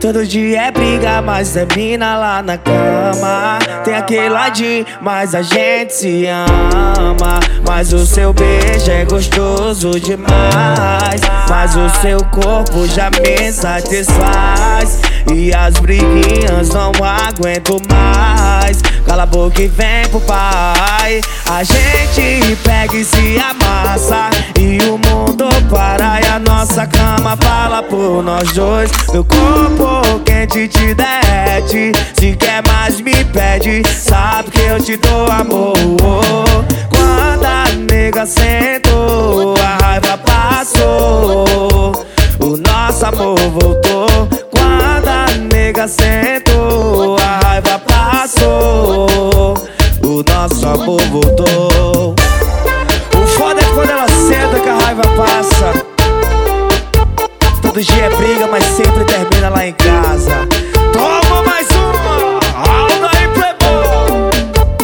Todo dia é briga, mas é mina lá na cama. Tem aquele ladinho, mas a gente se ama. Mas o seu beijo é gostoso demais. Mas o seu corpo já me satisfaz. E as briguinhas não aguento mais. Cala a boca e vem pro pai. A gente pega e se amassa. E o mundo para e a nossa cama fala por nós dois. Meu corpo quente te derrete. Se quer mais me pede. Sabe que eu te dou amor. Quando a nega sentou, a raiva passou. O nosso amor voltou. Quando a nega sentou, a raiva passou. O nosso amor voltou. O foda é quando ela senta que a raiva passa. Todo dia é briga, mas sempre termina lá em casa. Toma mais uma, alda aí, playboy.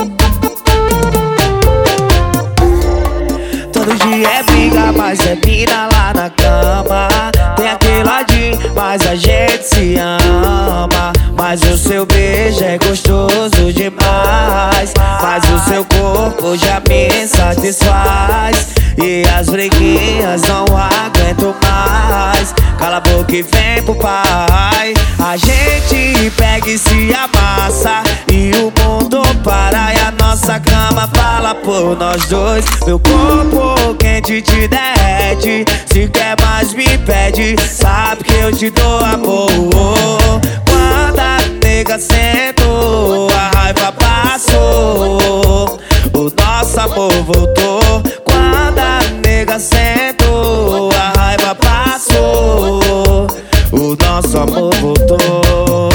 Todo dia é briga, mas é mina lá na cama. Tem aquele ladinho, mas a gente se ama. Mas o seu beijo é gostoso demais. Mas o seu corpo já me satisfaz. E as briguinhas não aguento mais. Cala a boca e vem pro pai. A gente pega e se amassa. E o mundo para e a nossa cama fala por nós dois. Meu corpo quente te derrete. Se quer mais me pede. Sabe que eu te dou amor. Quando a nega sentou, a raiva passou. O nosso amor voltou. Quando a nega sentou, a raiva passou. O nosso amor voltou.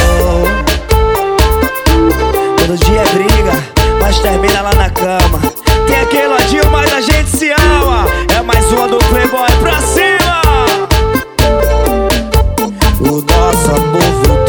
Todo dia é briga, mas termina lá na cama. Tem aquele ladinho, mas a gente se ama. É mais uma do Playboy pra cima. O nosso amor voltou.